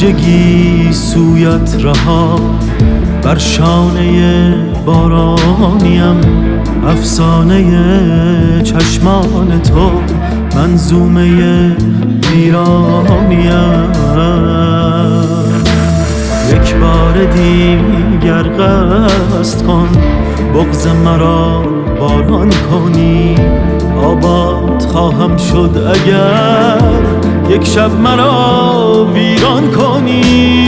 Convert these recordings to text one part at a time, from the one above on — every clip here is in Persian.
گیسویت رها، بر شانه بارانیم افسانه چشمان تو، منظومه ویرانیم. یک بار دیگر قصد کن بغض مرا باران کنی، آباد خواهم شد اگر یک شب مرا ویران کنی.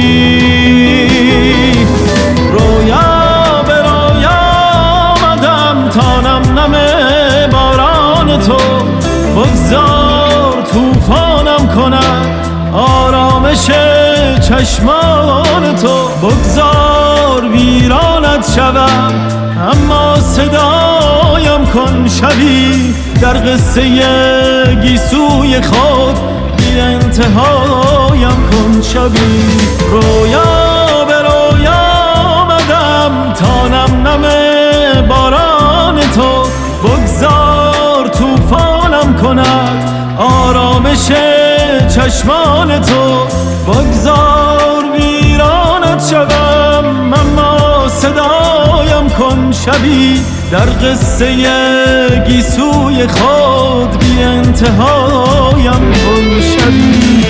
رویا به رویا آمدم تا نم باران تو، بگذار توفانم کند آرامش چشمان تو، بگذار ویرانت شوم اما صدایم کن شبی در قصه گیسوی خود، بی انتهایم کن شبی. رویا به رویا آمدم تا نم باران تو، بگذار توفانم کند آرامش چشمان تو، بگذار ویرانت شوم اما صدایم کن شبی در قصه گیسوی خود، بی انتهایم کن شبی.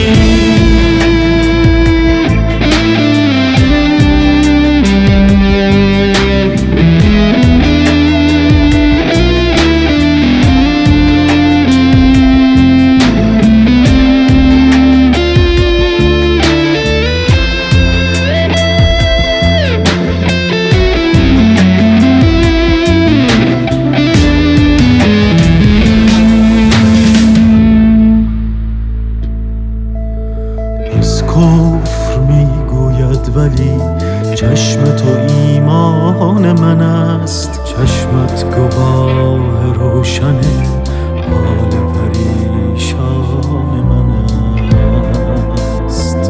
کفر میگوید ولی چشم تو ایمان من است، چشمت گواه روشن حال پریشان من است.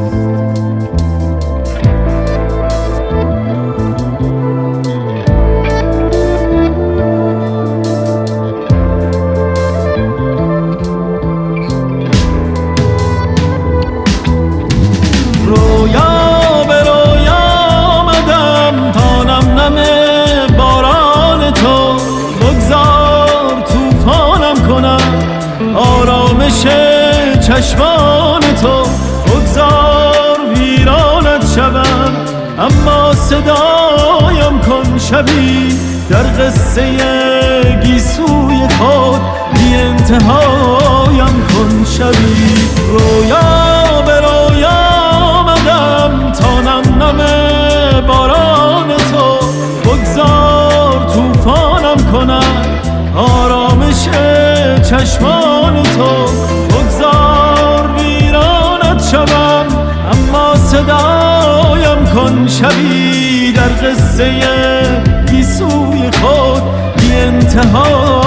رویا به رویا آمدم تا نم باران تو، بگذار توفانم کنم آرامش چشمان تو، بگذار ویرانت شوم اما صدایم کن شبی در قصه گیسوی خود، بی انتهایم کن شبی. رویا به رویا تا نم باران تو، بگذار توفانم کند آرامش چشمان تو، بگذار ویرانت شوم اما صدایم کن شبی در قصه گیسوی خود، بی انتها